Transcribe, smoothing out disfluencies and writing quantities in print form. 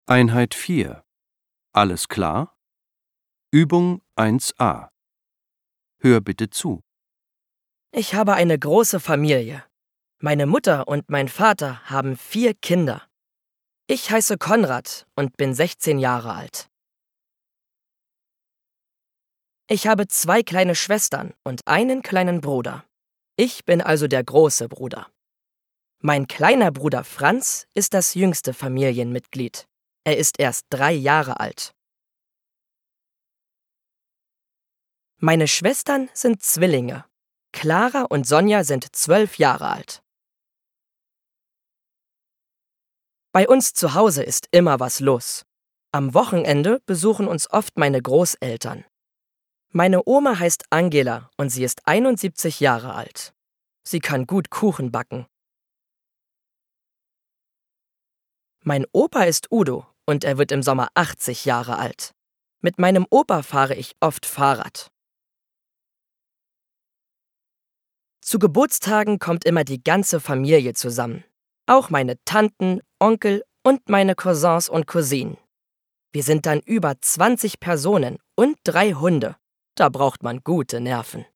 Einheit 4. Alles klar? Übung 1a. Hör bitte zu. Ich habe eine große Familie. Meine Mutter und mein Vater haben 4 Kinder. Ich heiße Konrad und bin 16 Jahre alt. Ich habe 2 kleine Schwestern und einen kleinen Bruder. Ich bin also der große Bruder. Mein kleiner Bruder Franz ist das jüngste Familienmitglied. Er ist erst 3 Jahre alt. Meine Schwestern sind Zwillinge. Clara und Sonja sind 12 Jahre alt. Bei uns zu Hause ist immer was los. Am Wochenende besuchen uns oft meine Großeltern. Meine Oma heißt Angela und sie ist 71 Jahre alt. Sie kann gut Kuchen backen. Mein Opa ist Udo und er wird im Sommer 80 Jahre alt. Mit meinem Opa fahre ich oft Fahrrad. Zu Geburtstagen kommt immer die ganze Familie zusammen. Auch meine Tanten, Onkel und meine Cousins und Cousinen. Wir sind dann über 20 Personen und 3 Hunde. Da braucht man gute Nerven.